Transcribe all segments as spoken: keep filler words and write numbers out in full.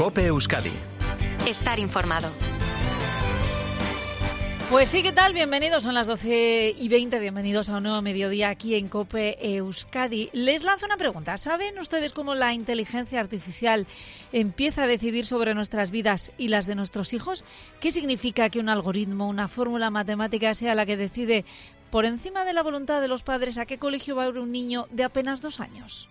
COPE Euskadi. Estar informado. Pues sí, ¿qué tal? Bienvenidos, son las doce y veinte, bienvenidos a un nuevo mediodía aquí en COPE Euskadi. Les lanzo una pregunta, ¿saben ustedes cómo la inteligencia artificial empieza a decidir sobre nuestras vidas y las de nuestros hijos? ¿Qué significa que un algoritmo, una fórmula matemática sea la que decide por encima de la voluntad de los padres a qué colegio va a ir un niño de apenas dos años?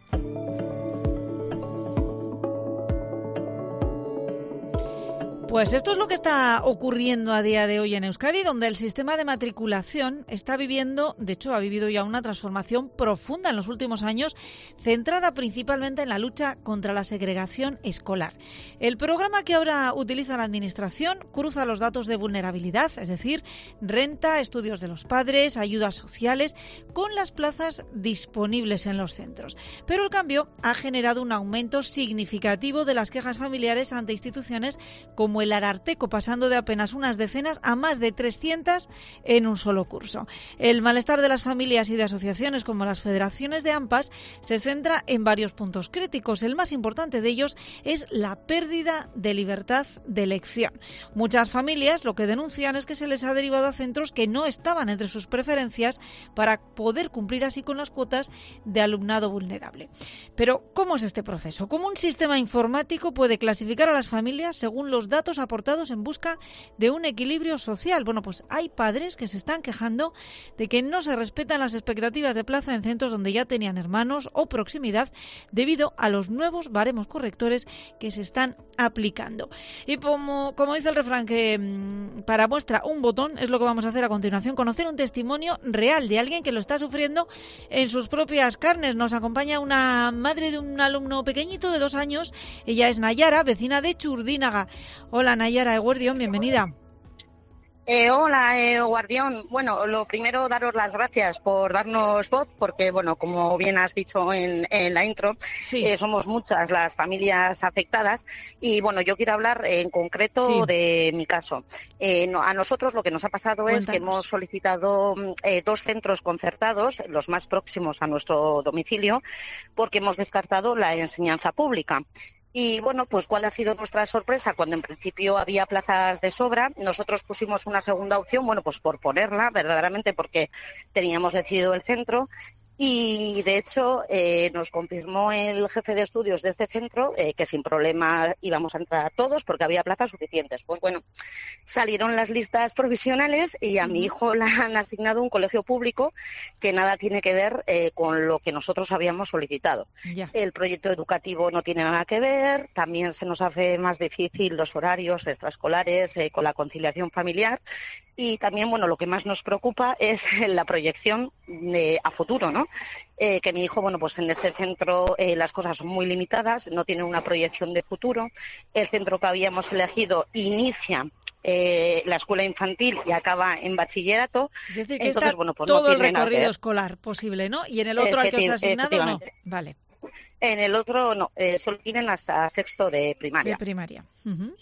Pues esto es lo que está ocurriendo a día de hoy en Euskadi, donde el sistema de matriculación está viviendo, de hecho ha vivido ya una transformación profunda en los últimos años, centrada principalmente en la lucha contra la segregación escolar. El programa que ahora utiliza la Administración cruza los datos de vulnerabilidad, es decir, renta, estudios de los padres, ayudas sociales, con las plazas disponibles en los centros. Pero el cambio ha generado un aumento significativo de las quejas familiares ante instituciones como el Ararteko, pasando de apenas unas decenas a más de trescientas en un solo curso. El malestar de las familias y de asociaciones como las federaciones de AMPAs se centra en varios puntos críticos. El más importante de ellos es la pérdida de libertad de elección. Muchas familias lo que denuncian es que se les ha derivado a centros que no estaban entre sus preferencias para poder cumplir así con las cuotas de alumnado vulnerable. Pero, ¿cómo es este proceso? ¿Cómo un sistema informático puede clasificar a las familias según los datos aportados en busca de un equilibrio social? Bueno, pues hay padres que se están quejando de que no se respetan las expectativas de plaza en centros donde ya tenían hermanos o proximidad debido a los nuevos baremos correctores que se están aplicando. Y como, como dice el refrán, que mmm, para muestra un botón, es lo que vamos a hacer a continuación, conocer un testimonio real de alguien que lo está sufriendo en sus propias carnes. Nos acompaña una madre de un alumno pequeñito de dos años. Ella es Nayara, vecina de Txurdinaga. Hola Nayara, Eguerdión, bienvenida. Eh, hola, eh, Guardión. Bueno, lo primero, daros las gracias por darnos voz, porque, bueno, como bien has dicho en, en la intro, sí. eh, somos muchas las familias afectadas y, bueno, yo quiero hablar en concreto sí. de mi caso. Eh, no, a nosotros lo que nos ha pasado Cuéntanos. es que hemos solicitado eh, dos centros concertados, los más próximos a nuestro domicilio, porque hemos descartado la enseñanza pública. Y bueno, pues ¿cuál ha sido nuestra sorpresa? Cuando en principio había plazas de sobra, nosotros pusimos una segunda opción, bueno, pues por ponerla, verdaderamente porque teníamos decidido el centro. Y, de hecho, eh, nos confirmó el jefe de estudios de este centro eh, que sin problema íbamos a entrar a todos porque había plazas suficientes. Pues bueno, salieron las listas provisionales y a mi hijo le han asignado un colegio público que nada tiene que ver eh, con lo que nosotros habíamos solicitado. Ya. El proyecto educativo no tiene nada que ver, también se nos hace más difícil los horarios extraescolares eh, con la conciliación familiar. Y también, bueno, lo que más nos preocupa es la proyección de, a futuro, ¿no? Eh, que mi hijo, bueno, pues en este centro eh, las cosas son muy limitadas, no tiene una proyección de futuro. El centro que habíamos elegido inicia eh, la escuela infantil y acaba en bachillerato. Es decir, que Entonces, está bueno, pues todo no tiene el recorrido nada escolar posible, ¿no? Y en el otro al que os ha asignado, no. Vale. En el otro, no, eh, solo tienen hasta sexto de primaria. De primaria. Uh-huh.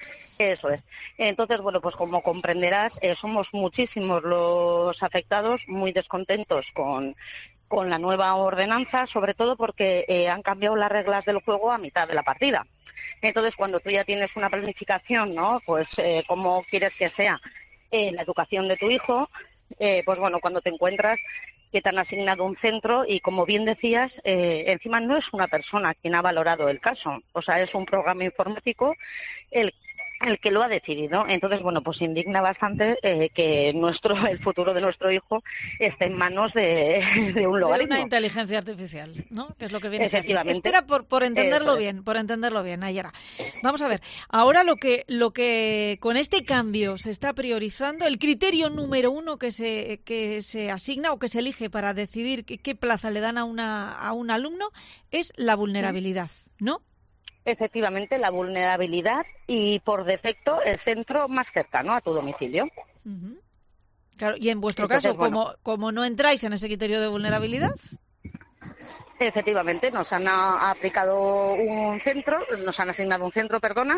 Eso es. Entonces, bueno, pues como comprenderás, eh, somos muchísimos los afectados, muy descontentos con, con la nueva ordenanza, sobre todo porque eh, han cambiado las reglas del juego a mitad de la partida. Entonces, cuando tú ya tienes una planificación, ¿no? Pues eh, cómo quieres que sea eh, la educación de tu hijo, eh, pues bueno, cuando te encuentras que te han asignado un centro y, como bien decías, eh, encima no es una persona quien ha valorado el caso, o sea, es un programa informático el el que lo ha decidido. Entonces, bueno, pues indigna bastante eh, que nuestro el futuro de nuestro hijo esté en manos de, de un logaritmo. De una inteligencia artificial, ¿no? Que es lo que viene a ser. Efectivamente. Espera, por, por entenderlo bien, por entenderlo bien, Nayara. Vamos a ver, ahora lo que, lo que con este cambio se está priorizando, el criterio número uno que se, que se asigna o que se elige para decidir qué, qué plaza le dan a, una, a un alumno es la vulnerabilidad, ¿no? Efectivamente, la vulnerabilidad y, por defecto, el centro más cercano a tu domicilio. Uh-huh. Claro, y en vuestro Entonces, caso, bueno, como, como no entráis en ese criterio de vulnerabilidad... Efectivamente, nos han a, aplicado un centro, nos han asignado un centro, perdona,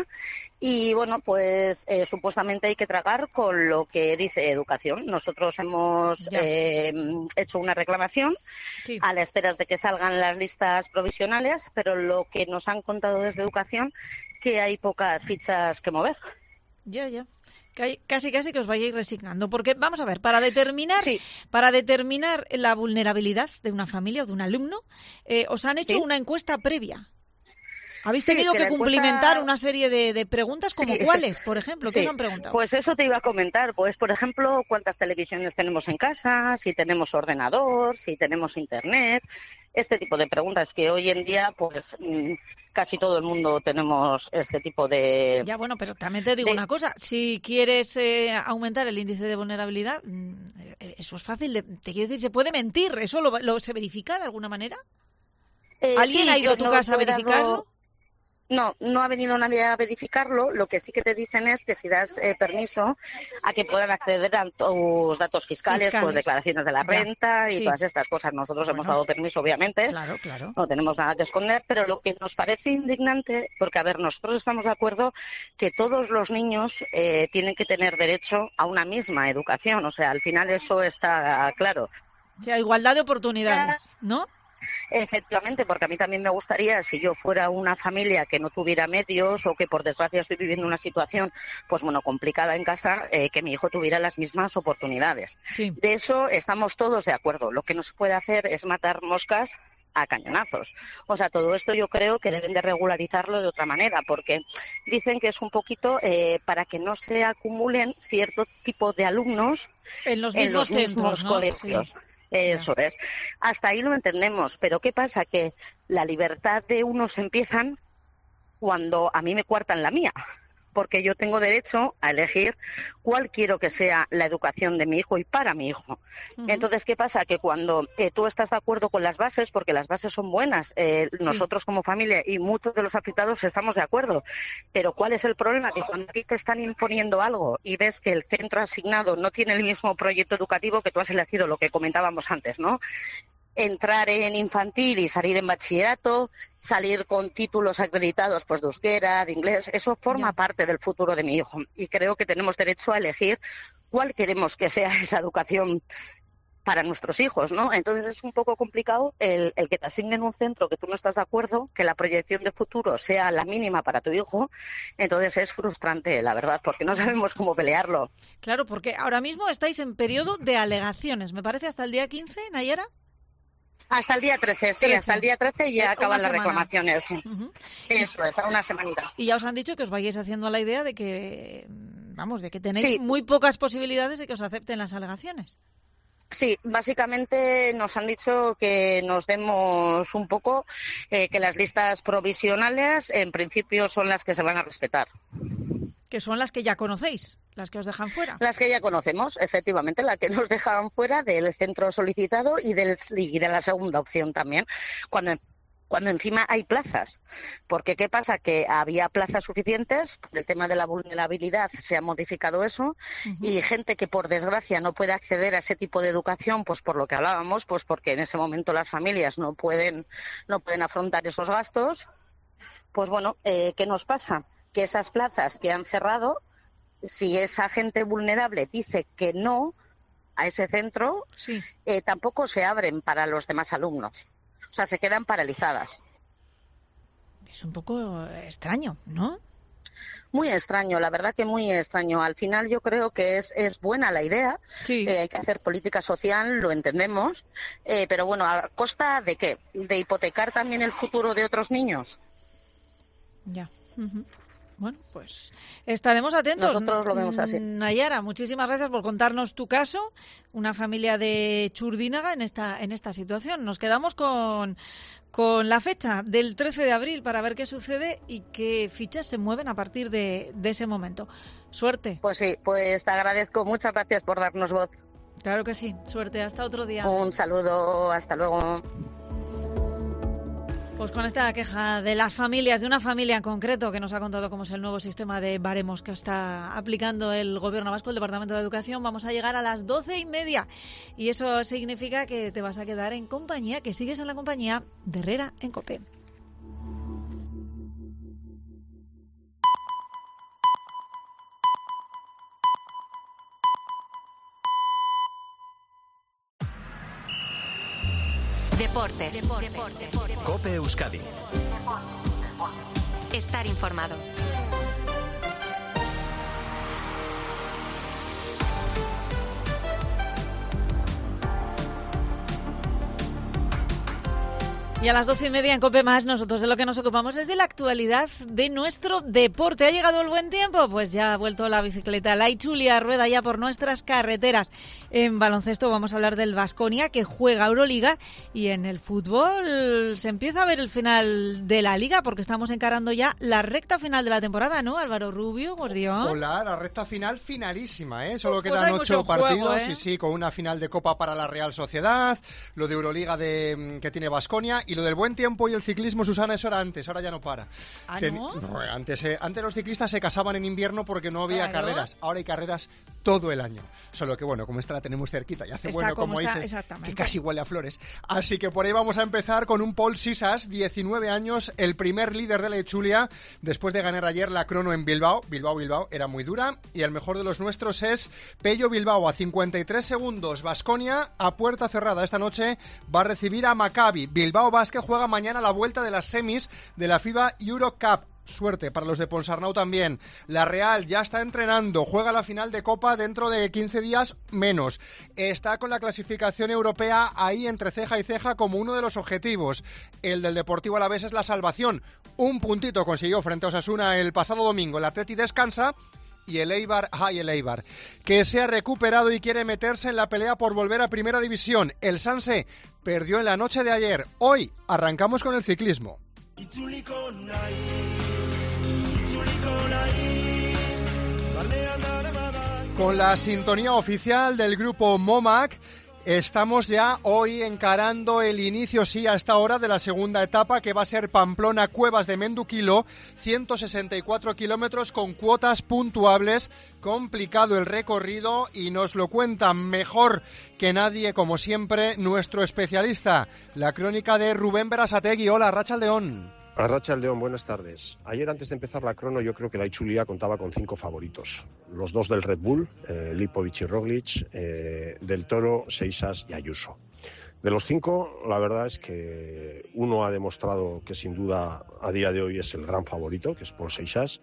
y bueno, pues eh, supuestamente hay que tragar con lo que dice educación. Nosotros hemos eh, hecho una reclamación sí. a la espera de que salgan las listas provisionales, pero lo que nos han contado desde educación que hay pocas fichas que mover. Ya, ya. Casi, casi que os vayáis resignando, porque vamos a ver, para determinar, sí. para determinar la vulnerabilidad de una familia o de un alumno, eh, os han hecho sí. una encuesta previa. Habéis sí, tenido que, que cumplimentar encuesta... una serie de, de preguntas, como sí. cuáles, por ejemplo, ¿qué sí. os han preguntado? Pues eso te iba a comentar, pues por ejemplo, cuántas televisiones tenemos en casa, si tenemos ordenador, si tenemos internet, este tipo de preguntas que hoy en día, pues casi todo el mundo tenemos este tipo de... Ya, bueno, pero también te digo de... una cosa, si quieres eh, aumentar el índice de vulnerabilidad, eso es fácil, de, te quiero decir, se puede mentir, ¿eso lo, lo se verifica de alguna manera? Eh, ¿Alguien sí, ha ido a tu no casa a verificarlo? Dado... No, no ha venido nadie a verificarlo. Lo que sí que te dicen es que si das eh, permiso a que puedan acceder a tus datos fiscales, fiscales. pues declaraciones de la renta ya, y sí. todas estas cosas. Nosotros bueno, hemos dado permiso, obviamente. Claro, claro. No tenemos nada que esconder, pero lo que nos parece indignante, porque a ver, nosotros estamos de acuerdo que todos los niños eh, tienen que tener derecho a una misma educación. O sea, al final eso está claro. O sea, igualdad de oportunidades, ¿no? Efectivamente, porque a mí también me gustaría, si yo fuera una familia que no tuviera medios o que por desgracia estoy viviendo una situación pues bueno complicada en casa, eh, que mi hijo tuviera las mismas oportunidades. Sí. De eso estamos todos de acuerdo. Lo que no se puede hacer es matar moscas a cañonazos. O sea, todo esto yo creo que deben de regularizarlo de otra manera, porque dicen que es un poquito eh, para que no se acumulen cierto tipo de alumnos en los en mismos, los mismos centros, ¿no? colegios. Sí. Eso ya. es. Hasta ahí lo entendemos, pero ¿qué pasa? Que la libertad de unos empiezan cuando a mí me cuartan la mía, porque yo tengo derecho a elegir cuál quiero que sea la educación de mi hijo y para mi hijo. Uh-huh. Entonces, ¿qué pasa? Que cuando eh, tú estás de acuerdo con las bases, porque las bases son buenas, eh, sí. nosotros como familia y muchos de los afectados estamos de acuerdo, pero ¿cuál es el problema? Que cuando a ti te están imponiendo algo y ves que el centro asignado no tiene el mismo proyecto educativo que tú has elegido, lo que comentábamos antes, ¿no? Entrar en infantil y salir en bachillerato, salir con títulos acreditados pues de euskera, de inglés, eso forma yeah. parte del futuro de mi hijo y creo que tenemos derecho a elegir cuál queremos que sea esa educación para nuestros hijos, ¿no? Entonces es un poco complicado el, el que te asignen un centro que tú no estás de acuerdo, que la proyección de futuro sea la mínima para tu hijo, entonces es frustrante, la verdad, porque no sabemos cómo pelearlo. Claro, porque ahora mismo estáis en periodo de alegaciones, me parece hasta el día quince, Nayara. Hasta el día trece, sí, trece. Hasta el día trece ya eh, acaban las reclamaciones. Uh-huh. Eso es, a una semanita. Y ya os han dicho que os vayáis haciendo la idea de que, vamos, de que tenéis sí. muy pocas posibilidades de que os acepten las alegaciones. Sí, básicamente nos han dicho que nos demos un poco, eh, que las listas provisionales en principio son las que se van a respetar. Que son las que ya conocéis, las que os dejan fuera. Las que ya conocemos, efectivamente, las que nos dejan fuera del centro solicitado y, del, y de la segunda opción también, cuando, cuando encima hay plazas. Porque ¿qué pasa? Que había plazas suficientes, por el tema de la vulnerabilidad se ha modificado eso, uh-huh. y gente que por desgracia no puede acceder a ese tipo de educación, pues por lo que hablábamos, pues porque en ese momento las familias no pueden, no pueden afrontar esos gastos, pues bueno, eh, ¿qué nos pasa? Que esas plazas que han cerrado, si esa gente vulnerable dice que no a ese centro, sí. eh, tampoco se abren para los demás alumnos. O sea, se quedan paralizadas. Es un poco extraño, ¿no? Muy extraño, la verdad que muy extraño. Al final yo creo que es, es buena la idea, sí. eh, hay que hacer política social, lo entendemos, eh, pero bueno, ¿a costa de qué? ¿De hipotecar también el futuro de otros niños? Ya. Uh-huh. Bueno, pues estaremos atentos. Nosotros lo vemos así. Nayara, muchísimas gracias por contarnos tu caso, una familia de Txurdinaga en esta en esta situación. Nos quedamos con, con la fecha del trece de abril para ver qué sucede y qué fichas se mueven a partir de, de ese momento. Suerte. Pues sí, pues te agradezco. Muchas gracias por darnos voz. Claro que sí. Suerte. Hasta otro día. Un saludo. Hasta luego. Pues con esta queja de las familias, de una familia en concreto que nos ha contado cómo es el nuevo sistema de baremos que está aplicando el Gobierno vasco, el Departamento de Educación, vamos a llegar a las doce y media. Y eso significa que te vas a quedar en compañía, que sigues en la compañía de Herrera en COPE. Deportes. Deportes. Deportes. COPE Euskadi. Estar informado. Y a las doce y media en COPE Más, nosotros de lo que nos ocupamos es de la actualidad de nuestro deporte. ¿Ha llegado el buen tiempo? Pues ya ha vuelto la bicicleta. La Itzulia rueda ya por nuestras carreteras. En baloncesto vamos a hablar del Baskonia, que juega Euroliga. Y en el fútbol se empieza a ver el final de la Liga, porque estamos encarando ya la recta final de la temporada, ¿no, Álvaro Rubio, Gordión? Hola, la recta final finalísima, ¿eh? Solo Pues quedan ocho partidos, juego, ¿eh? y sí, con una final de Copa para la Real Sociedad, lo de Euroliga de, que tiene Baskonia. Y lo del buen tiempo y el ciclismo, Susana, eso era antes, ahora ya no para. ¿Ah, Ten... no? no antes, eh, antes los ciclistas se casaban en invierno porque no había Claro. carreras. Ahora hay carreras todo el año. Solo que, bueno, como esta la tenemos cerquita y hace Está bueno, como como está, dices, exactamente. que casi huele a flores. Así que por ahí vamos a empezar con un Paul Sisas, diecinueve años, el primer líder de la Itzulia, después de ganar ayer la crono en Bilbao. Bilbao, Bilbao, era muy dura. Y el mejor de los nuestros es Pello Bilbao, a cincuenta y tres segundos. Baskonia, a puerta cerrada esta noche, va a recibir a Maccabi. Bilbao Basket juega mañana a la vuelta de las semis de la FIBA Eurocup. Suerte para los de Ponsarnau también. La Real ya está entrenando, juega la final de Copa dentro de quince días menos. Está con la clasificación europea ahí entre ceja y ceja como uno de los objetivos. El del Deportivo Alavés es la salvación. Un puntito consiguió frente a Osasuna el pasado domingo. El Atleti descansa. Y el Eibar, ay, el Eibar, que se ha recuperado y quiere meterse en la pelea por volver a Primera División. El Sanse perdió en la noche de ayer. Hoy arrancamos con el ciclismo. Con la sintonía oficial del grupo Momac, estamos ya hoy encarando el inicio, sí, a esta hora de la segunda etapa, que va a ser Pamplona-Cuevas de Menduquilo, ciento sesenta y cuatro kilómetros con cuotas puntuables. Complicado el recorrido y nos lo cuenta mejor que nadie, como siempre, nuestro especialista, la crónica de Rubén Berasategui. Hola, Arratsaldeon. Arratsaldeon, buenas tardes. Ayer, antes de empezar la crono, yo creo que la Itzulia contaba con cinco favoritos. Los dos del Red Bull, eh, Lipovic y Roglic, eh, del Toro, Seixas y Ayuso. De los cinco, la verdad es que uno ha demostrado que sin duda a día de hoy es el gran favorito, que es Paul Seixas,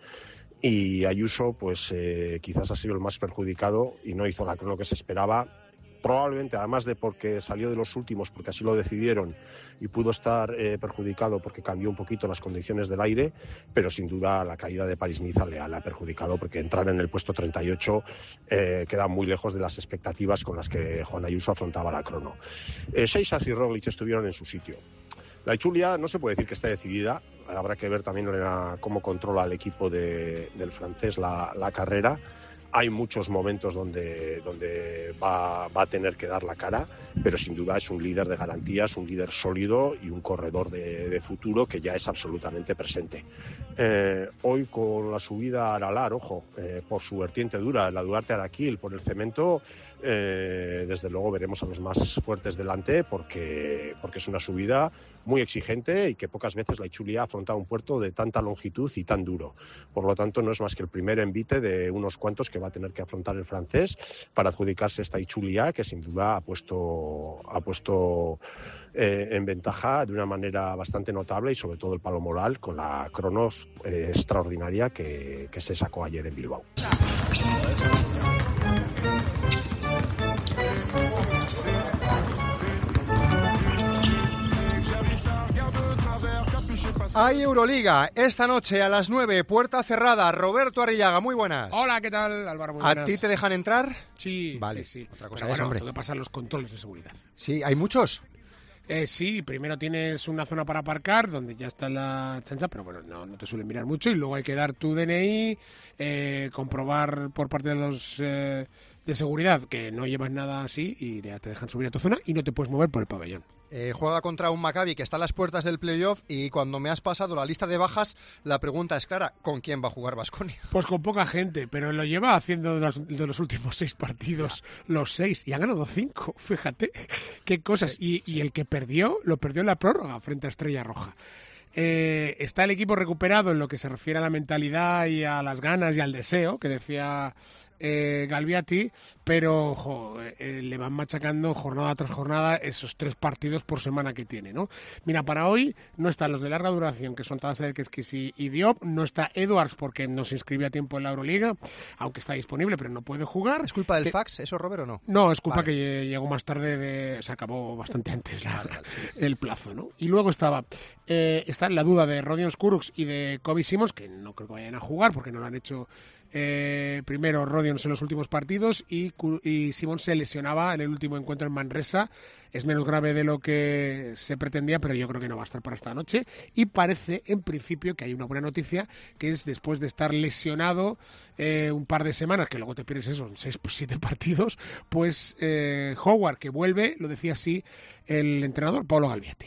y Ayuso pues eh, quizás ha sido el más perjudicado y no hizo la crono que se esperaba. Probablemente, además de porque salió de los últimos, porque así lo decidieron, y pudo estar eh, perjudicado porque cambió un poquito las condiciones del aire, pero sin duda la caída de París-Niza le, le ha perjudicado, porque entrar en el puesto treinta y ocho eh, queda muy lejos de las expectativas con las que Juan Ayuso afrontaba la crono. Eh, Seixas y Roglic estuvieron en su sitio. La Itzulia no se puede decir que esté decidida, habrá que ver también la, cómo controla el equipo de, del francés la, la carrera. Hay muchos momentos donde, donde va, va a tener que dar la cara, pero sin duda es un líder de garantías, un líder sólido y un corredor de, de futuro que ya es absolutamente presente. Eh, hoy con la subida a Aralar, ojo, eh, por su vertiente dura, la Duarte-Araquil, por el cemento, eh, desde luego veremos a los más fuertes delante porque, porque es una subida muy exigente y que pocas veces la Itzulia ha afrontado un puerto de tanta longitud y tan duro. Por lo tanto, no es más que el primer envite de unos cuantos que va a tener que afrontar el francés para adjudicarse esta Itzulia, que sin duda ha puesto, ha puesto eh, en ventaja de una manera bastante notable, y sobre todo el palo moral con la cronos eh, extraordinaria que, que se sacó ayer en Bilbao. Hay Euroliga esta noche a las nueve, puerta cerrada. Roberto Arrillaga, muy buenas. Hola, ¿qué tal, Álvaro? Muy buenas. ¿A ti te dejan entrar? Sí, vale. sí, sí. Otra cosa Pero es, bueno, hombre. tengo que pasar los controles de seguridad. Sí, ¿hay muchos? Eh, sí, primero tienes una zona para aparcar donde ya está la chancha, pero bueno, no, no te suelen mirar mucho, y luego hay que dar tu D N I, eh, comprobar por parte de los eh, de seguridad que no llevas nada así y ya te dejan subir a tu zona y no te puedes mover por el pabellón. Eh, juega contra un Maccabi que está a las puertas del playoff y cuando me has pasado la lista de bajas, la pregunta es clara, ¿con quién va a jugar Baskonia? Pues con poca gente, pero lo lleva haciendo de los, de los últimos seis partidos, ya. los seis, y ha ganado cinco, fíjate, qué cosas. Sí, y, sí. y el que perdió, lo perdió en la prórroga frente a Estrella Roja. Eh, está el equipo recuperado en lo que se refiere a la mentalidad y a las ganas y al deseo, que decía eh, Galbiati, pero ojo, eh, le van machacando jornada tras jornada esos tres partidos por semana que tiene, ¿no? Mira, para hoy no están los de larga duración, que son Tadas Elkeskis y, y Diop, no está Edwards porque no se inscribió a tiempo en la Euroliga, aunque está disponible, pero no puede jugar. ¿Es culpa del Te... fax, eso, Robert, o no? No, es culpa vale. que llegó más tarde, de... se acabó bastante antes la... vale, vale. el plazo, ¿no? Y luego estaba, eh, está la duda de Rodion Skurucs y de Kobe Simons, que no creo que vayan a jugar porque no lo han hecho eh, primero Rodion en los últimos partidos y, y Simons se lesionaba en el último encuentro en Manresa. Es menos grave de lo que se pretendía, pero yo creo que no va a estar para esta noche. Y parece, en principio, que hay una buena noticia, que es después de estar lesionado eh, un par de semanas, que luego te pierdes eso, en seis, siete partidos, pues eh, Howard, que vuelve, lo decía así el entrenador Paolo Galbiati.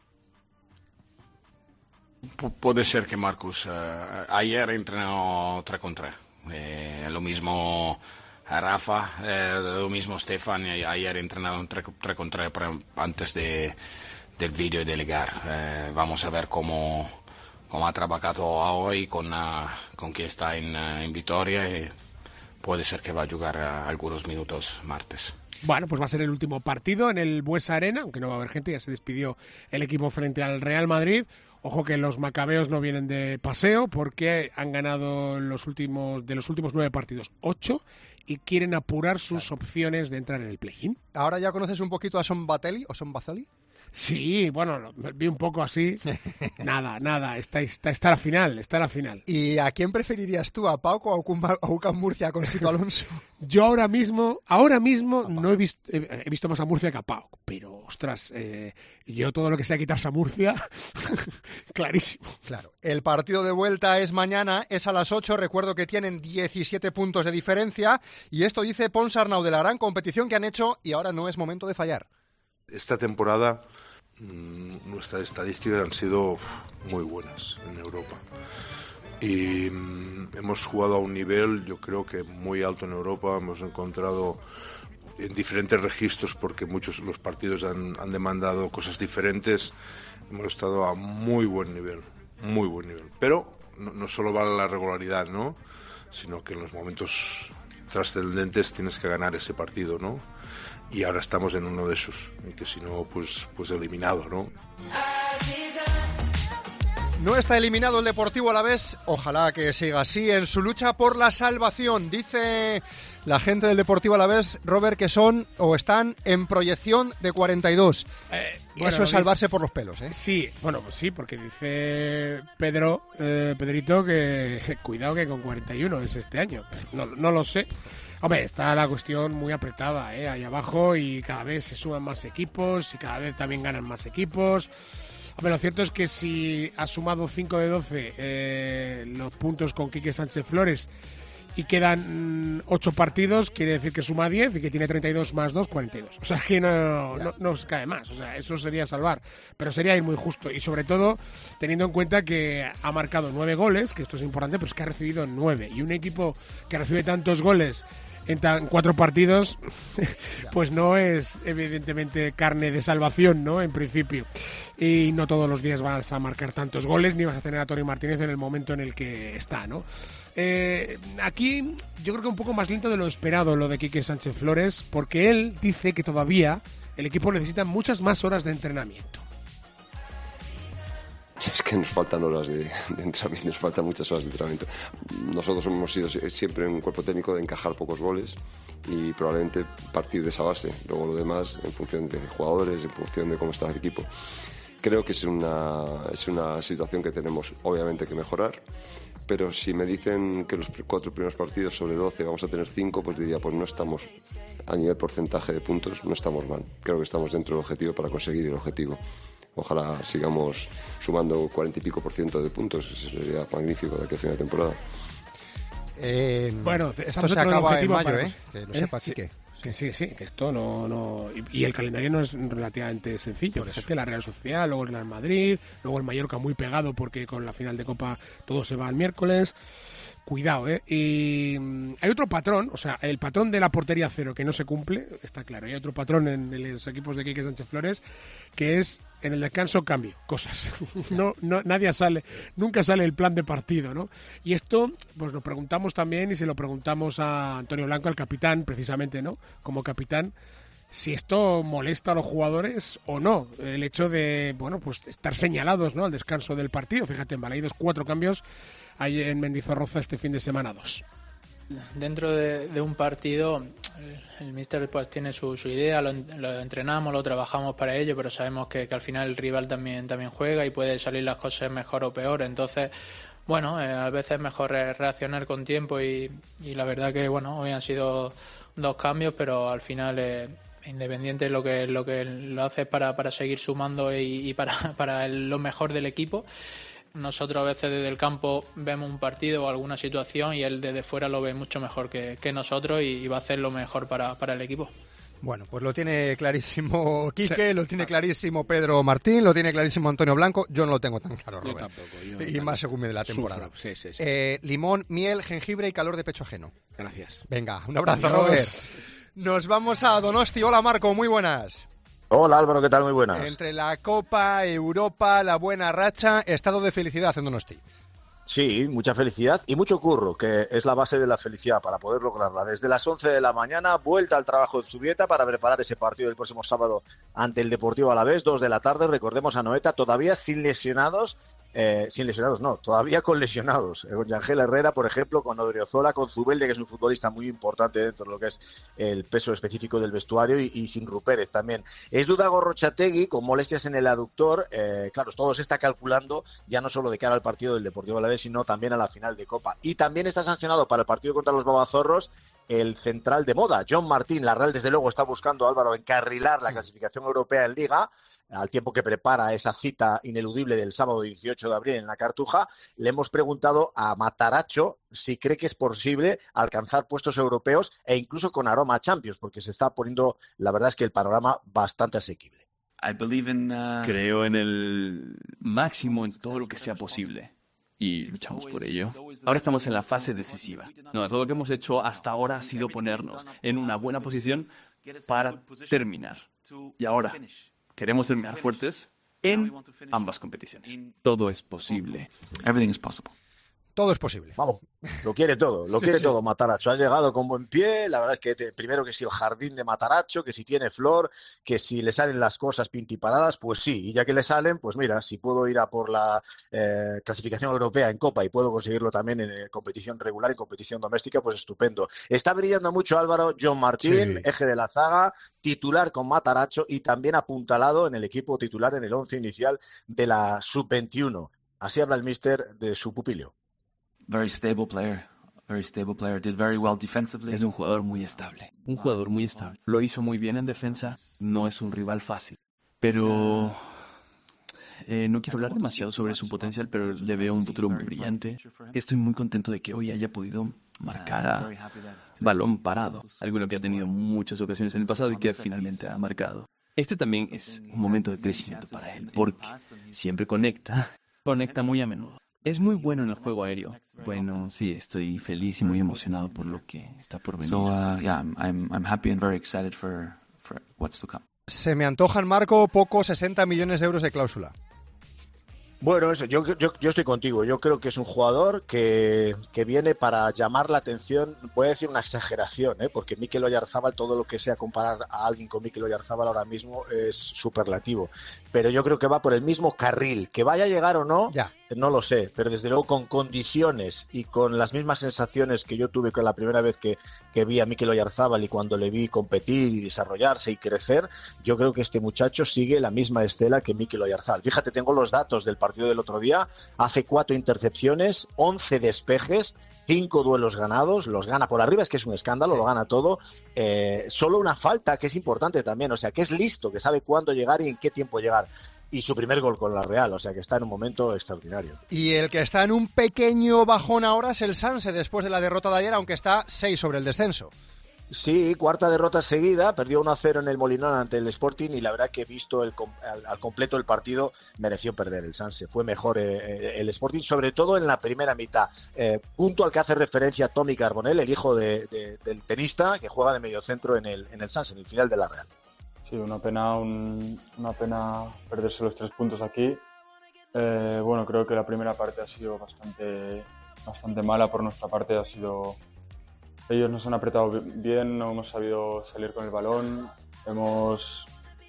Pu- puede ser que Marcus uh, ayer entrenó tres contra tres. Eh, lo mismo Rafa, eh, lo mismo Stefan, ayer entrenaron tres contra tres antes de, del vídeo y de llegar. Eh, vamos a ver cómo, cómo ha trabajado hoy con, uh, con quien está en, uh, en Vitoria y puede ser que va a jugar uh, algunos minutos martes. Bueno, pues va a ser el último partido en el Buesa Arena, aunque no va a haber gente, ya se despidió el equipo frente al Real Madrid. Ojo que los macabeos no vienen de paseo porque han ganado los últimos de los últimos nueve partidos, ocho, y quieren apurar sus claro. opciones de entrar en el play-in. ¿Ahora ya conoces un poquito a Son Batelli o Son Bazoli? Sí, bueno, vi un poco así. Nada, nada, está, está, está la final, está la final. ¿Y a quién preferirías tú, a Pauco o a UCAM Murcia con Sito Alonso? Yo ahora mismo, ahora mismo no he visto, he, he visto más a Murcia que a Pau, pero ostras, eh, yo todo lo que sea quitarse a Murcia, clarísimo. Claro, el partido de vuelta es mañana, es a las ocho, recuerdo que tienen diecisiete puntos de diferencia, y esto dice Pons Arnau de la gran competición que han hecho, y ahora no es momento de fallar. Esta temporada mmm, nuestras estadísticas han sido muy buenas en Europa. Y mmm, hemos jugado a un nivel, yo creo que muy alto en Europa. Hemos encontrado en diferentes registros, porque muchos los partidos han, han demandado cosas diferentes. Hemos estado a muy buen nivel, muy buen nivel. Pero no, no solo vale la regularidad, ¿no? Sino que en los momentos trascendentes tienes que ganar ese partido, ¿no? Y ahora estamos en uno de esos, y que si no, pues, pues eliminado, ¿no? No está eliminado el Deportivo Alavés, ojalá que siga así en su lucha por la salvación. Dice la gente del Deportivo Alavés, Robert, que son o están en proyección de cuarenta y dos. Eh, y bueno, eso es salvarse por los pelos, ¿eh? Sí, bueno, pues sí, porque dice Pedro, eh, Pedrito, que cuidado que con cuarenta y uno es este año. No, no lo sé. Hombre, está la cuestión muy apretada, ¿eh? Ahí abajo, y cada vez se suman más equipos y cada vez también ganan más equipos. Hombre, lo cierto es que si ha sumado cinco de doce eh, los puntos con Quique Sánchez Flores y quedan ocho partidos, quiere decir que suma diez y que tiene treinta y dos más dos, cuarenta y dos. O sea, que no, no, no se cae más. O sea, eso sería salvar. Pero sería ir muy justo. Y sobre todo, teniendo en cuenta que ha marcado nueve goles, que esto es importante, pero es que ha recibido nueve. Y un equipo que recibe tantos goles en tan, cuatro partidos, pues no es evidentemente carne de salvación, ¿no? En principio. Y no todos los días vas a marcar tantos goles, ni vas a tener a Tony Martínez en el momento en el que está, ¿no? Eh, aquí yo creo que un poco más lento de lo esperado lo de Quique Sánchez Flores, porque él dice que todavía el equipo necesita muchas más horas de entrenamiento. Es que nos faltan horas de, de entrenamiento, nos faltan muchas horas de entrenamiento. Nosotros hemos sido siempre un cuerpo técnico de encajar pocos goles y probablemente partir de esa base. Luego lo demás en función de jugadores, en función de cómo está el equipo. Creo que es una, es una situación que tenemos obviamente que mejorar, pero si me dicen que los cuatro primeros partidos sobre doce vamos a tener cinco, pues diría, pues no estamos a nivel porcentaje de puntos, no estamos mal. Creo que estamos dentro del objetivo para conseguir el objetivo. Ojalá sigamos sumando cuarenta y pico por ciento de puntos, eso sería magnífico de aquí a final de temporada. Eh, bueno, esto se acaba en mayo, ¿eh? Que lo ¿Eh? sepa, sí. Quique. Que sí, sí, que esto no... no y, y el calendario no es relativamente sencillo. Fíjate, la Real Sociedad, luego el Real Madrid, luego el Mallorca muy pegado porque con la final de Copa todo se va al miércoles. Cuidado, ¿eh? Y hay otro patrón, o sea, el patrón de la portería cero que no se cumple, está claro. Hay otro patrón en los equipos de Quique Sánchez Flores, que es en el descanso cambio, cosas. No, no, nadie sale, nunca sale el plan de partido, ¿no? Y esto, pues lo preguntamos también y se lo preguntamos a Antonio Blanco, al capitán, precisamente, ¿no? Como capitán, si esto molesta a los jugadores o no, el hecho de, bueno, pues estar señalados, ¿no? Al descanso del partido. Fíjate, en Balaidos cuatro cambios, hay en Mendizorroza este fin de semana dos. Dentro de, de un partido, el, el míster pues tiene su, su idea, lo, lo entrenamos, lo trabajamos para ello, pero sabemos que, que al final el rival también, también juega y puede salir las cosas mejor o peor. Entonces, bueno, eh, a veces es mejor reaccionar con tiempo y, y la verdad que, bueno, hoy han sido dos cambios, pero al final... Eh, Independiente lo que lo que lo hace para, para seguir sumando y, y para, para el, lo mejor del equipo. Nosotros a veces desde el campo vemos un partido o alguna situación y él desde fuera lo ve mucho mejor que, que nosotros y, y va a hacer lo mejor para, para el equipo. Bueno, pues lo tiene clarísimo Quique, sí. Lo tiene clarísimo Pedro Martín, lo tiene clarísimo Antonio Blanco. Yo no lo tengo tan claro, Robert. Yo tampoco. Yo y tampoco. Más según de la temporada. Sí, sí, sí. Eh, limón, miel, jengibre y calor de pecho ajeno. Gracias. Venga, un abrazo, Adiós. Robert. Nos vamos a Donosti. Hola, Marco, muy buenas. Hola, Álvaro, ¿qué tal? Muy buenas. Entre la Copa, Europa, la buena racha, estado de felicidad en Donosti. Sí, mucha felicidad y mucho curro, que es la base de la felicidad para poder lograrla. Desde las once de la mañana, vuelta al trabajo en Zubieta para preparar ese partido del próximo sábado ante el Deportivo Alavés, dos de la tarde. Recordemos a Noeta, todavía sin lesionados. Eh, sin lesionados, no, todavía con lesionados. Eh, con Yangel Herrera, por ejemplo, con Odriozola, con Zubeldia, que es un futbolista muy importante dentro de lo que es el peso específico del vestuario, y, y sin Rupérez también. Es duda Gorrochategui, con molestias en el aductor. Eh, claro, todo se está calculando ya no solo de cara al partido del Deportivo Alavés, sino también a la final de Copa. Y también está sancionado para el partido contra los Babazorros el central de moda, John Martín. La Real, desde luego, está buscando, Álvaro, encarrilar la clasificación europea en Liga, al tiempo que prepara esa cita ineludible del sábado dieciocho de abril en la Cartuja. Le hemos preguntado a Matarazzo si cree que es posible alcanzar puestos europeos e incluso con aroma a Champions, porque se está poniendo, la verdad es que el panorama bastante asequible. Creo en el máximo en todo lo que sea posible y luchamos por ello. Ahora estamos en la fase decisiva. No, todo lo que hemos hecho hasta ahora ha sido ponernos en una buena posición para terminar. Y ahora queremos terminar fuertes en ambas competiciones. Todo es posible. Everything is possible. Todo es posible. Vamos, lo quiere todo, lo sí, quiere sí. todo Matarazzo. Ha llegado con buen pie, la verdad es que te, primero que si el jardín de Matarazzo, que si tiene flor, que si le salen las cosas pintiparadas, pues sí. Y ya que le salen, pues mira, si puedo ir a por la eh, clasificación europea en Copa y puedo conseguirlo también en eh, competición regular, en competición doméstica, pues estupendo. Está brillando mucho, Álvaro, John Martín, sí. eje de la zaga, titular con Matarazzo y también apuntalado en el equipo titular en el once inicial de la sub veintiuno. Así habla el míster de su pupilo. Very stable player. Very stable player. Did very well defensively. Es un jugador muy estable. Un jugador muy estable. Lo hizo muy bien en defensa. No es un rival fácil. Pero eh, no quiero hablar demasiado sobre su potencial, pero le veo un futuro muy brillante. Estoy muy contento de que hoy haya podido marcar a balón parado. Algo que ha tenido muchas ocasiones en el pasado y que finalmente ha marcado. Este también es un momento de crecimiento para él, porque siempre conecta. Conecta muy a menudo. Es muy bueno en el juego aéreo. Bueno, sí, estoy feliz y muy emocionado por lo que está por venir. So, uh, yeah, I'm, I'm happy and very excited for, for what's to come. Se me antojan, Marco, poco sesenta millones de euros de cláusula. Bueno, eso, yo, yo, yo estoy contigo. Yo creo que es un jugador que, que viene para llamar la atención. Voy a decir una exageración, ¿eh? Porque Mikel Oyarzábal, todo lo que sea comparar a alguien con Mikel Oyarzábal ahora mismo es superlativo. Pero yo creo que va por el mismo carril. Que vaya a llegar o no, ya. No lo sé. Pero desde luego con condiciones y con las mismas sensaciones que yo tuve con la primera vez que, que vi a Mikel Oyarzábal y cuando le vi competir y desarrollarse y crecer, yo creo que este muchacho sigue la misma estela que Mikel Oyarzábal. Fíjate, tengo los datos del partido del otro día, hace cuatro intercepciones, once despejes, cinco duelos ganados, los gana por arriba, es que es un escándalo, sí. Lo gana todo, eh, solo una falta que es importante también, o sea, que es listo, que sabe cuándo llegar y en qué tiempo llegar. Y su primer gol con la Real, o sea que está en un momento extraordinario. Y el que está en un pequeño bajón ahora es el Sanse, después de la derrota de ayer, aunque está seis sobre el descenso. Sí, cuarta derrota seguida, perdió uno a cero en el Molinón ante el Sporting y la verdad que visto el, al, al completo el partido mereció perder el Sanse. Fue mejor eh, el Sporting, sobre todo en la primera mitad. Eh, punto al que hace referencia Tommy Carbonell, el hijo de, de, del tenista que juega de mediocentro en el, en el Sanse, en el final de la Real. Sí, una pena, un, una pena perderse los tres puntos aquí. Eh, bueno, creo que la primera parte ha sido bastante, bastante mala por nuestra parte, ha sido... Ellos nos han apretado bien, no hemos sabido salir con el balón, hemos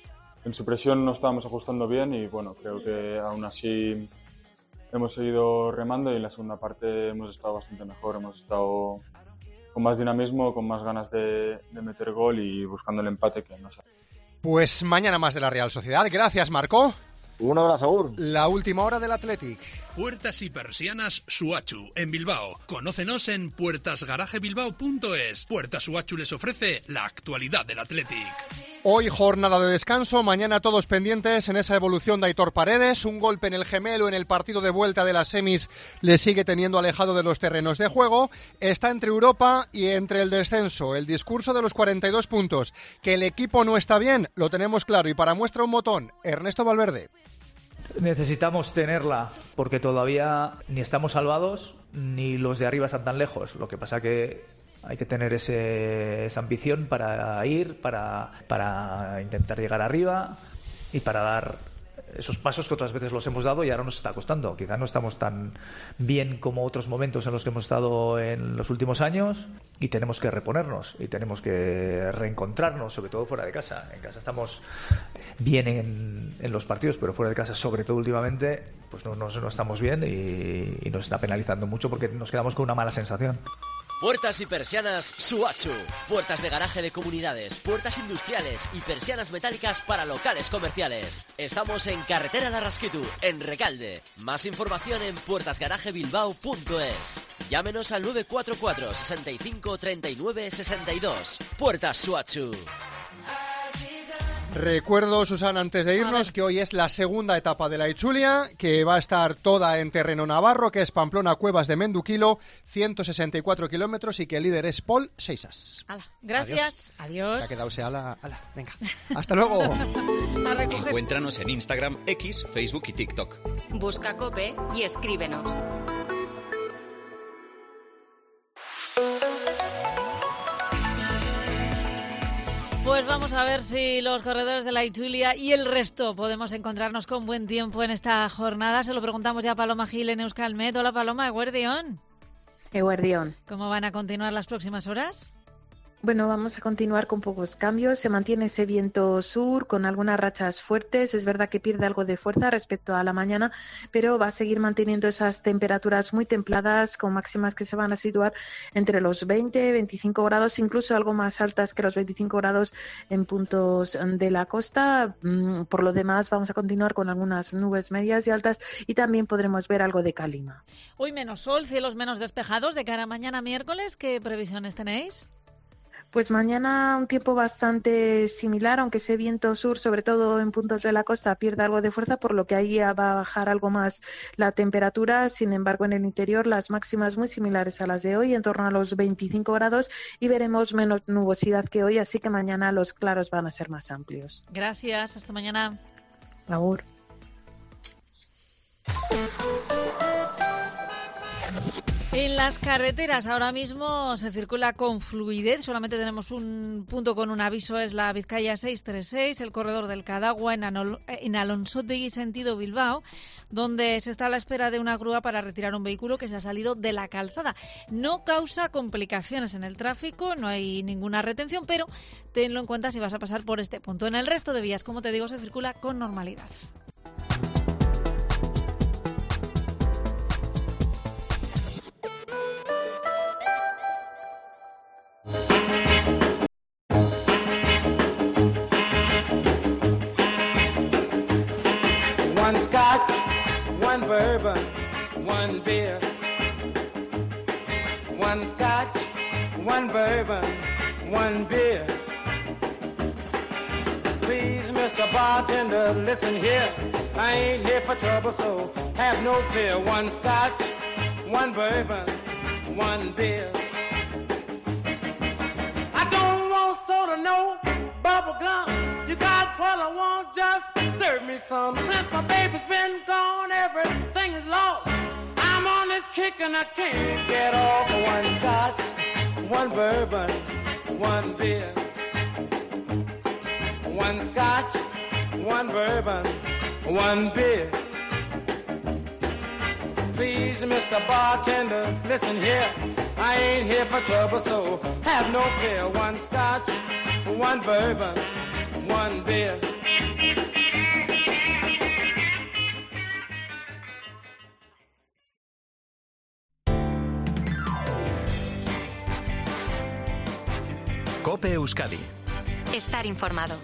en su presión no estábamos ajustando bien y bueno, creo que aún así hemos seguido remando y en la segunda parte hemos estado bastante mejor, hemos estado con más dinamismo, con más ganas de, de meter gol y buscando el empate que no sé. Pues mañana más de la Real Sociedad. Gracias, Marco. Un abrazo, Ur. La última hora del Athletic. Puertas y persianas Suachu, en Bilbao. Conócenos en puertas garaje bilbao punto es. Puertas Suachu les ofrece la actualidad del Athletic. Hoy jornada de descanso, mañana todos pendientes en esa evolución de Aitor Paredes. Un golpe en el gemelo en el partido de vuelta de las semis le sigue teniendo alejado de los terrenos de juego. Está entre Europa y entre el descenso. El discurso de los cuarenta y dos puntos. Que el equipo no está bien, lo tenemos claro. Y para muestra un botón, Ernesto Valverde. Necesitamos tenerla porque todavía ni estamos salvados ni los de arriba están tan lejos. Lo que pasa que hay que tener ese, esa ambición para ir, para, para intentar llegar arriba y para dar esos pasos que otras veces los hemos dado y ahora nos está costando. Quizá no estamos tan bien como otros momentos en los que hemos estado en los últimos años y tenemos que reponernos y tenemos que reencontrarnos, sobre todo fuera de casa. En casa estamos bien en, en los partidos, pero fuera de casa, sobre todo últimamente, pues no, no, no estamos bien y, y nos está penalizando mucho porque nos quedamos con una mala sensación. Puertas y persianas Suachu. Puertas de garaje de comunidades, puertas industriales y persianas metálicas para locales comerciales. Estamos en Carretera Larrasquitu, en Recalde. Más información en puertas garaje bilbao punto es. Llámenos al nueve cuatro cuatro, sesenta y cinco, treinta y nueve, sesenta y dos. Puertas Suachu. Recuerdo, Susana, antes de irnos, que hoy es la segunda etapa de la Itzulia, que va a estar toda en terreno navarro, que es Pamplona-Cuevas de Menduquilo, ciento sesenta y cuatro kilómetros, y que el líder es Paul Seixas. Ala, gracias, adiós. adiós. Ha quedado se ala, ala, venga, hasta luego. Encuéntranos en Instagram, X, Facebook y TikTok. Busca COPE y escríbenos. Pues vamos a ver si los corredores de la Itzulia y el resto podemos encontrarnos con buen tiempo en esta jornada. Se lo preguntamos ya a Paloma Gil en Euskalmet. Hola, Paloma, Eguerdión. Eguerdión. ¿Cómo van a continuar las próximas horas? Bueno, vamos a continuar con pocos cambios. Se mantiene ese viento sur con algunas rachas fuertes. Es verdad que pierde algo de fuerza respecto a la mañana, pero va a seguir manteniendo esas temperaturas muy templadas con máximas que se van a situar entre los veinte, veinticinco grados, incluso algo más altas que los veinticinco grados en puntos de la costa. Por lo demás, vamos a continuar con algunas nubes medias y altas y también podremos ver algo de calima. Hoy menos sol, cielos menos despejados. De cara a mañana miércoles, ¿qué previsiones tenéis? Pues mañana un tiempo bastante similar, aunque ese viento sur, sobre todo en puntos de la costa, pierde algo de fuerza, por lo que ahí va a bajar algo más la temperatura. Sin embargo, en el interior las máximas muy similares a las de hoy, en torno a los veinticinco grados, y veremos menos nubosidad que hoy, así que mañana los claros van a ser más amplios. Gracias, hasta mañana. Agur. En las carreteras ahora mismo se circula con fluidez, solamente tenemos un punto con un aviso, es la Vizcaya seiscientos treinta y seis, el corredor del Cadagua en, Anol- en Alonsotegui sentido Bilbao, donde se está a la espera de una grúa para retirar un vehículo que se ha salido de la calzada. No causa complicaciones en el tráfico, no hay ninguna retención, pero tenlo en cuenta si vas a pasar por este punto. En el resto de vías, como te digo, se circula con normalidad. One scotch, one bourbon, one beer. One scotch, one bourbon, one beer. Please, Mister Bartender, listen here. I ain't here for trouble, so have no fear. One scotch, one bourbon, one beer. I don't wanna know, bubble gum, you got what I want, just serve me some. Since my baby's been gone, everything is lost. I'm on this kick and I can't get off. One scotch, one bourbon, one beer. One scotch, one bourbon, one beer. Please, Mister Bartender, listen here. I ain't here for trouble, so have no fear. One scotch, one bourbon, one beer. COPE Euskadi. Estar informado.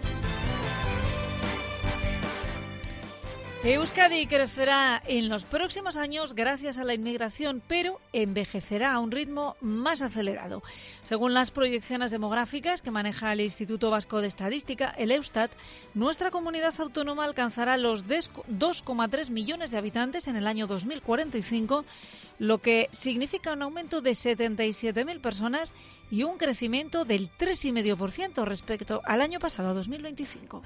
Euskadi crecerá en los próximos años gracias a la inmigración, pero envejecerá a un ritmo más acelerado. Según las proyecciones demográficas que maneja el Instituto Vasco de Estadística, el Eustat, nuestra comunidad autónoma alcanzará los dos coma tres millones de habitantes en el año dos mil cuarenta y cinco, lo que significa un aumento de setenta y siete mil personas y un crecimiento del tres coma cinco por ciento respecto al año pasado, dos mil veinticinco.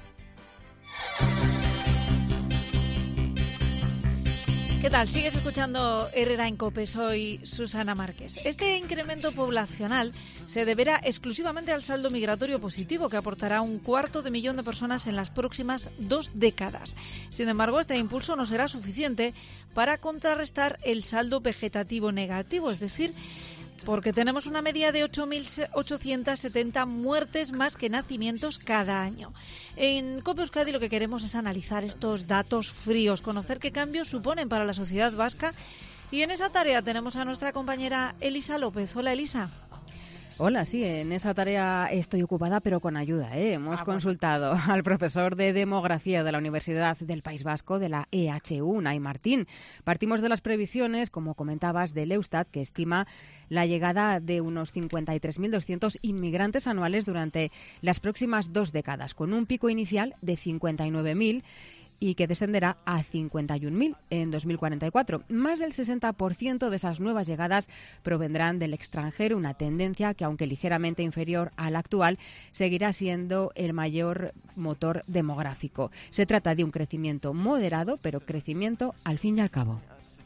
¿Qué tal? Sigues escuchando Herrera en COPE, soy Susana Márquez. Este incremento poblacional se deberá exclusivamente al saldo migratorio positivo, que aportará un cuarto de millón de personas en las próximas dos décadas. Sin embargo, este impulso no será suficiente para contrarrestar el saldo vegetativo negativo, es decir, porque tenemos una media de ocho mil ochocientas setenta muertes más que nacimientos cada año. En COPE Euskadi lo que queremos es analizar estos datos fríos, conocer qué cambios suponen para la sociedad vasca, y en esa tarea tenemos a nuestra compañera Elisa López. Hola, Elisa. Hola, sí, en esa tarea estoy ocupada, pero con ayuda, ¿eh? Hemos ah, consultado bueno. al profesor de Demografía de la Universidad del País Vasco, de la E H U, Unai Martín. Partimos de las previsiones, como comentabas, del Eustat, que estima la llegada de unos cincuenta y tres mil doscientos inmigrantes anuales durante las próximas dos décadas, con un pico inicial de cincuenta y nueve mil y que descenderá a cincuenta y un mil en dos mil cuarenta y cuatro. Más del sesenta por ciento de esas nuevas llegadas provendrán del extranjero, una tendencia que, aunque ligeramente inferior a la actual, seguirá siendo el mayor motor demográfico. Se trata de un crecimiento moderado, pero crecimiento al fin y al cabo.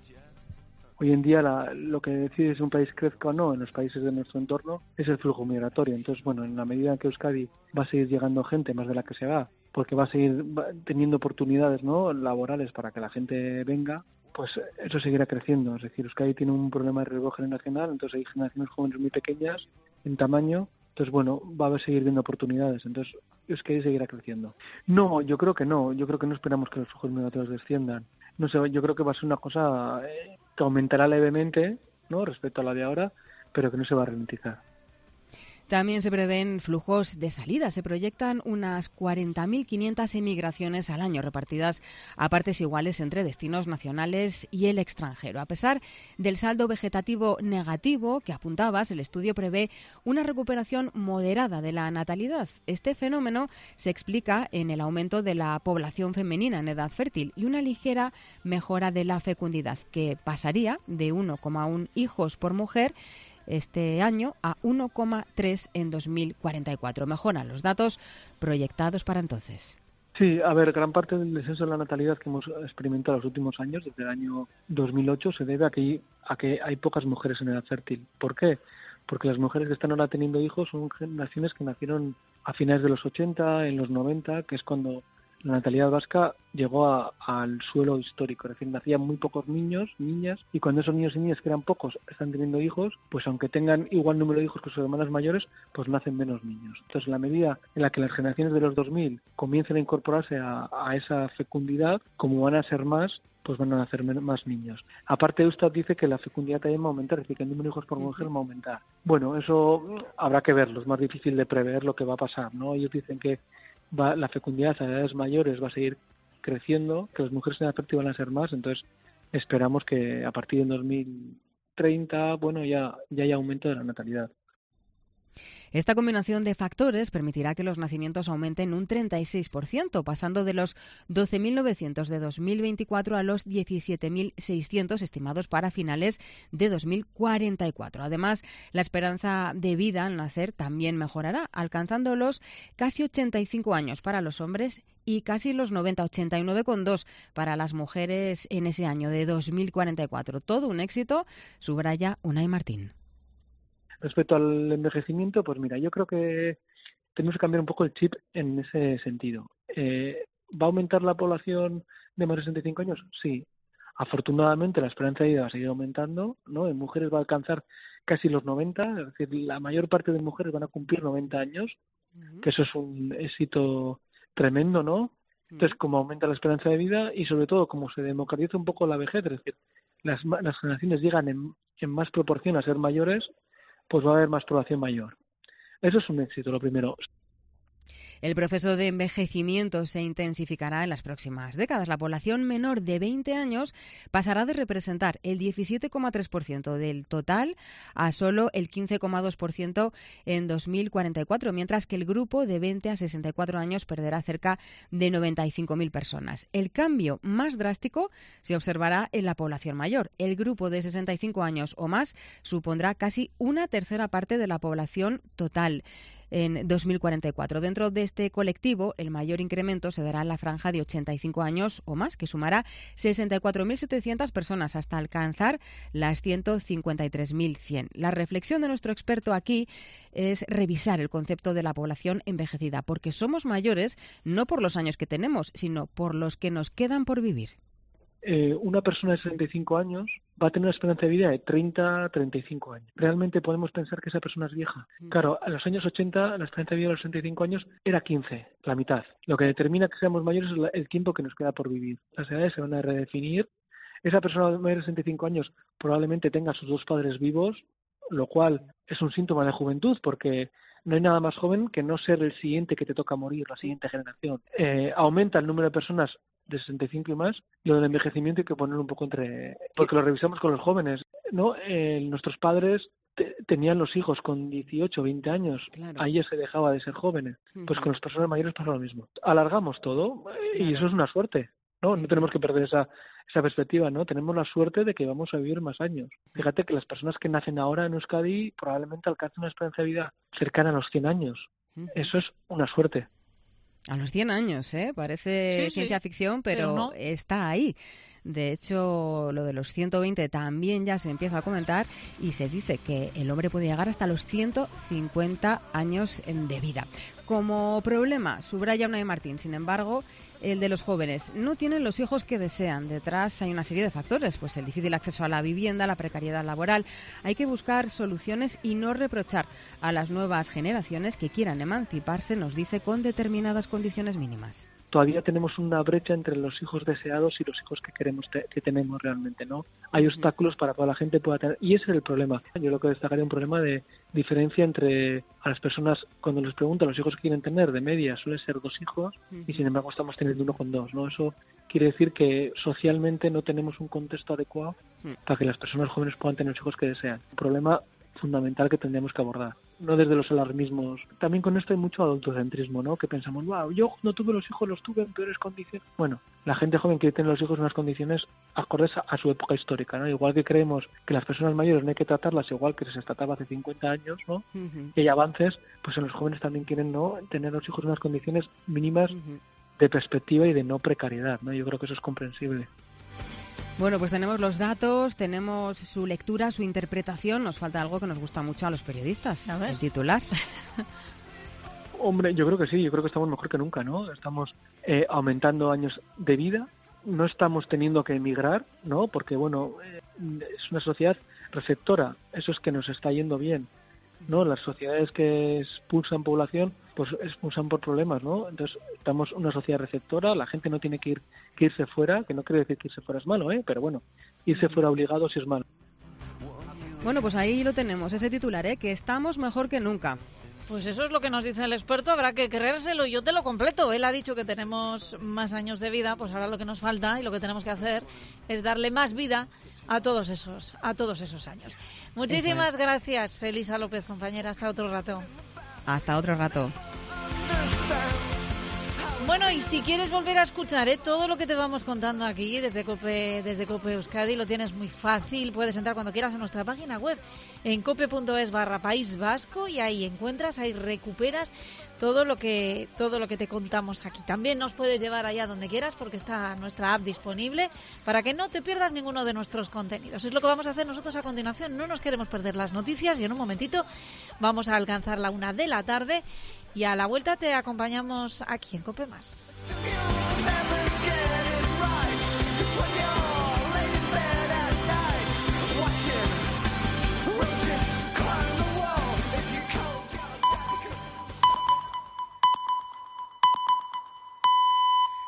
Hoy en día la, lo que decide si un país crezca o no en los países de nuestro entorno es el flujo migratorio. Entonces, bueno, en la medida que Euskadi va a seguir llegando gente más de la que se va, porque va a seguir teniendo oportunidades, ¿no?, laborales para que la gente venga, pues eso seguirá creciendo. Es decir, Euskadi tiene un problema de relevo generacional, entonces hay generaciones jóvenes muy pequeñas en tamaño, entonces bueno, va a seguir viendo oportunidades, entonces Euskadi seguirá creciendo. No, yo creo que no, yo creo que no esperamos que los flujos migratorios desciendan. No sé, yo creo que va a ser una cosa eh, que aumentará levemente, ¿no?, respecto a la de ahora, pero que no se va a ralentizar. También se prevén flujos de salida. Se proyectan unas cuarenta mil quinientas emigraciones al año, repartidas a partes iguales entre destinos nacionales y el extranjero. A pesar del saldo vegetativo negativo que apuntabas, el estudio prevé una recuperación moderada de la natalidad. Este fenómeno se explica en el aumento de la población femenina en edad fértil y una ligera mejora de la fecundidad, que pasaría de uno coma uno hijos por mujer este año a uno coma tres en dos mil cuarenta y cuatro. Mejoran los datos proyectados para entonces. Sí, a ver, gran parte del descenso de la natalidad que hemos experimentado en los últimos años, desde el año dos mil ocho, se debe a que, a que hay pocas mujeres en edad fértil. ¿Por qué? Porque las mujeres que están ahora teniendo hijos son generaciones que nacieron a finales de los ochenta, en los noventa, que es cuando la natalidad vasca llegó a, al suelo histórico, es decir, nacían muy pocos niños, niñas, y cuando esos niños y niñas, que eran pocos, están teniendo hijos, pues aunque tengan igual número de hijos que sus hermanas mayores, pues nacen menos niños. Entonces, en la medida en la que las generaciones de los dos mil comiencen a incorporarse a, a esa fecundidad, como van a ser más, pues van a nacer más niños. Aparte, Eustat dice que la fecundidad también va a aumentar, es decir, que el número de hijos por mujer va a aumentar. Bueno, eso habrá que verlo, es más difícil de prever lo que va a pasar, ¿no? Ellos dicen que Va, la fecundidad a edades mayores va a seguir creciendo, que las mujeres en edad fértil van a ser más, entonces esperamos que a partir de dos mil treinta, bueno, ya, ya haya aumento de la natalidad. Esta combinación de factores permitirá que los nacimientos aumenten un treinta y seis por ciento, pasando de los doce mil novecientos de dos mil veinticuatro a los diecisiete mil seiscientos estimados para finales de dos mil cuarenta y cuatro. Además, la esperanza de vida al nacer también mejorará, alcanzando los casi ochenta y cinco años para los hombres y casi los noventa, ochenta y nueve coma dos para las mujeres en ese año de dos mil cuarenta y cuatro. Todo un éxito, subraya Unai Martín. Respecto al envejecimiento, pues mira, yo creo que tenemos que cambiar un poco el chip en ese sentido. Eh, ¿Va a aumentar la población de más de sesenta y cinco años? Sí. Afortunadamente la esperanza de vida va a seguir aumentando, ¿no? En mujeres va a alcanzar casi los noventa, es decir, la mayor parte de mujeres van a cumplir noventa años, uh-huh. que eso es un éxito tremendo, ¿no? Entonces, como aumenta la esperanza de vida y sobre todo como se democratiza un poco la vejez, es decir, las, las generaciones llegan en, en más proporción a ser mayores, pues va a haber más población mayor. Eso es un éxito, lo primero. El proceso de envejecimiento se intensificará en las próximas décadas. La población menor de veinte años pasará de representar el diecisiete coma tres por ciento del total a solo el quince coma dos por ciento en dos mil cuarenta y cuatro, mientras que el grupo de veinte a sesenta y cuatro años perderá cerca de noventa y cinco mil personas. El cambio más drástico se observará en la población mayor. El grupo de sesenta y cinco años o más supondrá casi una tercera parte de la población total en dos mil cuarenta y cuatro. Dentro de este colectivo, el mayor incremento se dará en la franja de ochenta y cinco años o más, que sumará sesenta y cuatro mil setecientas personas hasta alcanzar las ciento cincuenta y tres mil cien. La reflexión de nuestro experto aquí es revisar el concepto de la población envejecida, porque somos mayores no por los años que tenemos, sino por los que nos quedan por vivir. Eh, una persona de sesenta y cinco años va a tener una esperanza de vida de treinta a treinta y cinco años. ¿Realmente podemos pensar que esa persona es vieja? Claro, en los años ochenta la esperanza de vida de los sesenta y cinco años era quince, la mitad. Lo que determina que seamos mayores es el tiempo que nos queda por vivir. Las edades se van a redefinir. Esa persona mayor de sesenta y cinco años probablemente tenga a sus dos padres vivos, lo cual es un síntoma de juventud, porque no hay nada más joven que no ser el siguiente que te toca morir, la siguiente generación. Eh, aumenta el número de personas de sesenta y cinco y más, y lo del envejecimiento hay que ponerlo un poco entre... Porque lo revisamos con los jóvenes, ¿no? Eh, nuestros padres te, tenían los hijos con dieciocho, veinte años, claro. Ahí ya se dejaba de ser jóvenes. Uh-huh. Pues con las personas mayores pasa lo mismo. Alargamos todo, claro. Y eso es una suerte, ¿no? No tenemos que perder esa, esa perspectiva, ¿no? Tenemos la suerte de que vamos a vivir más años. Fíjate que las personas que nacen ahora en Euskadi probablemente alcancen una esperanza de vida cercana a los cien años. Uh-huh. Eso es una suerte. A los cien años, ¿eh? Parece sí, ciencia sí. ficción, pero, pero no. Está ahí. De hecho, lo de los ciento veinte también ya se empieza a comentar y se dice que el hombre puede llegar hasta los ciento cincuenta años de vida. Como problema, subraya Unai Martín, sin embargo, el de los jóvenes. No tienen los hijos que desean. Detrás hay una serie de factores, pues el difícil acceso a la vivienda, la precariedad laboral. Hay que buscar soluciones y no reprochar a las nuevas generaciones que quieran emanciparse, nos dice, con determinadas condiciones mínimas. Todavía tenemos una brecha entre los hijos deseados y los hijos que queremos te- que tenemos realmente, ¿no? Hay obstáculos para que la gente pueda tener, y ese es el problema. Yo lo que destacaría un problema de diferencia entre a las personas, cuando les preguntan los hijos que quieren tener, de media suele ser dos hijos, uh-huh. y sin embargo estamos teniendo uno con dos, ¿no? Eso quiere decir que socialmente no tenemos un contexto adecuado uh-huh. para que las personas jóvenes puedan tener los hijos que desean. Un problema fundamental que tendríamos que abordar, no desde los alarmismos. También con esto hay mucho adultocentrismo, ¿no? Que pensamos, wow, yo no tuve los hijos, los tuve en peores condiciones. Bueno, la gente joven quiere tener los hijos en unas condiciones acordes a su época histórica, ¿no? Igual que creemos que las personas mayores no hay que tratarlas igual que se les trataba hace cincuenta años, ¿no? Uh-huh. Y hay avances, pues en los jóvenes también quieren, ¿no?, tener los hijos en unas condiciones mínimas uh-huh. de perspectiva y de no precariedad, ¿no? Yo creo que eso es comprensible. Bueno, pues tenemos los datos, tenemos su lectura, su interpretación. Nos falta algo que nos gusta mucho a los periodistas, el titular. Hombre, yo creo que sí, yo creo que estamos mejor que nunca, ¿no? Estamos eh, aumentando años de vida, no estamos teniendo que emigrar, ¿no? Porque, bueno, eh, es una sociedad receptora, eso es que nos está yendo bien, ¿no? Las sociedades que expulsan población, pues expulsan por problemas, ¿no? Entonces, estamos una sociedad receptora, la gente no tiene que ir que irse fuera, que no quiere decir que irse fuera es malo, ¿eh? Pero bueno, irse fuera obligado sí es malo. Bueno, pues ahí lo tenemos, ese titular, ¿eh? Que estamos mejor que nunca. Pues eso es lo que nos dice el experto, habrá que creérselo. Yo te lo completo. Él ha dicho que tenemos más años de vida, pues ahora lo que nos falta y lo que tenemos que hacer es darle más vida a todos esos, a todos esos años. Muchísimas gracias, Elisa López, compañera. Hasta otro rato. Hasta otro rato. Bueno, y si quieres volver a escuchar ¿eh? todo lo que te vamos contando aquí desde Cope, desde Cope Euskadi, lo tienes muy fácil. Puedes entrar cuando quieras a nuestra página web en cope.es barra País Vasco y ahí encuentras, ahí recuperas todo lo que todo lo que te contamos aquí. También nos puedes llevar allá donde quieras porque está nuestra app disponible para que no te pierdas ninguno de nuestros contenidos. Es lo que vamos a hacer nosotros a continuación. No nos queremos perder las noticias y en un momentito vamos a alcanzar la una de la tarde y a la vuelta te acompañamos aquí en Cope Más.